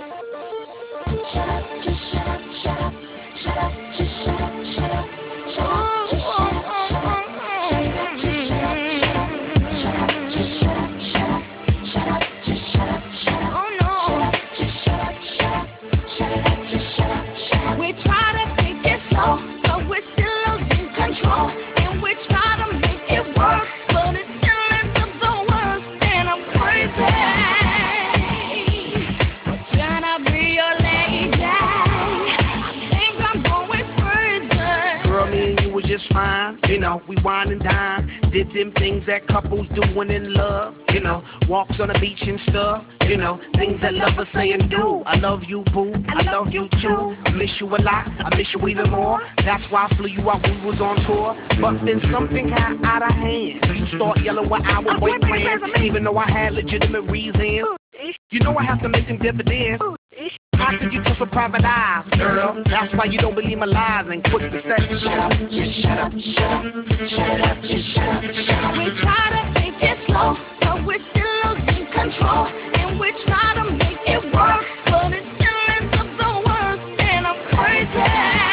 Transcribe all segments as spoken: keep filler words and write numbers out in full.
Shut up, just shut up, shut up, shut up, just shut up, shut up, shut up, just shut up, shut up, just shut up, shut up, shut up, just shut up, shut up, shut up, just shut up, shut up, oh no, shut up, just shut up, shut up, shut it up, just shut up, shut up. We try to take it slow, but we're still losing control, and we try to make it work, but it still ends up the worst, and I'm crazy. Trying to be your lady, I think I'm going crazy. Girl, me and you was just fine, you know, we wine and dine, did them things that couples do when in love, you know, walks on the beach and stuff, you know, things that lovers say and do. I love you, boo, I love you too, I miss you a lot, I miss you even more, that's why I flew you out when we was on tour, but then something got out of hand, you start yelling what I was boyfriend, even though I had legitimate reasons. You know I have to make them dividends. How could you trust a private eye, girl? That's why you don't believe my lies and quick to say, shut up, just shut up, shut up, shut it up, just shut up, shut up. We try to take it slow, but we're still losing control, and we try to make it work, but it still ends up the worst, and I'm crazy.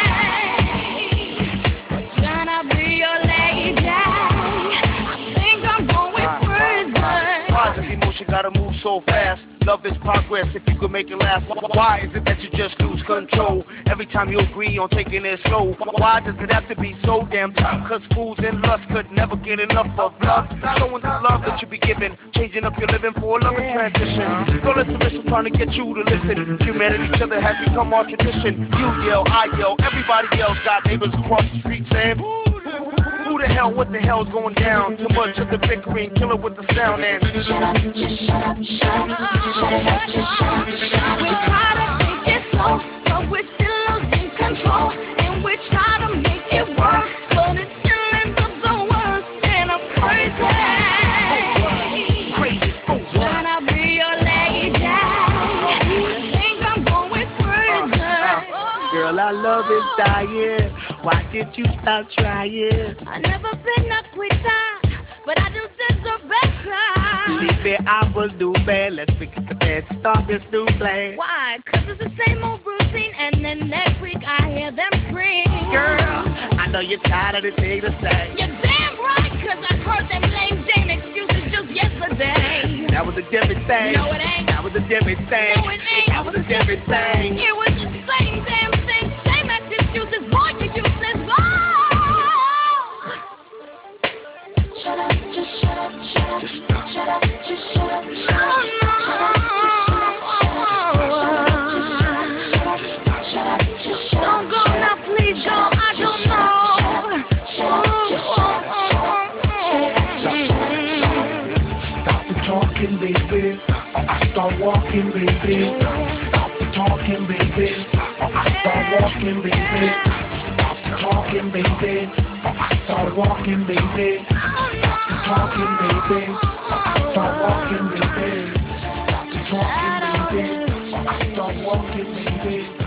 Trying to be your lady, I think I'm going crazy. Why does emotion gotta move so fast? Love is progress if you could make it last. Why is it that you just lose control every time you agree on taking it slow? Why does it have to be so damn tough? Cause fools and lust could never get enough of love. Showing the love that you be giving, changing up your living for a loving transition. Girl, it's a mission trying to get you to listen. Humanity each other has become our tradition. You yell, I yell, everybody else got neighbors across the street saying, who the hell, what the hell's going down? Too much of the bickering, kill it with the sound and shut up, just shut up, shut up, shut it up, just shut up, shut up. We try to take it slow, but we're still losing control, and we try to make it work, but it still ends up the worst, and I'm crazy. crazy. Oh, Trying to be your lady, I think I'm going crazy. girl, our love is dying. Why did you stop trying? I never been a quitter, but I do deserve better. Leave it, I will do bad. Let's pick up the bed, start this new play. Why? Cause it's the same old routine, and then next week I hear them scream. Girl, I know you're tired of the thing to say. You're damn right, cause I heard them lame Jane excuses just yesterday. That was a different thing. No, it ain't. That was a different thing. No, it ain't. That was a different thing. It was the same damn thing. Same act excuses. Boy, you useless. Oh! Shut up, just shut up, shut up. Just stop. Shut up, just shut up, shut up. Shut up, just shut up, shut up. Shut up, just shut up, shut up. Shut up, just shut up. Don't go now, please go. I don't know. Shut up, just shut up, shut up. Shut it up, just shut up, shut up. Stop the talking, baby, or I start walking, baby. Stop the talking, baby, or I start walking, baby. Stop the talking, baby, or I start walking, baby. Stop the talking, baby, or I start walking, baby. Stop the talking, baby, or I start walking, baby.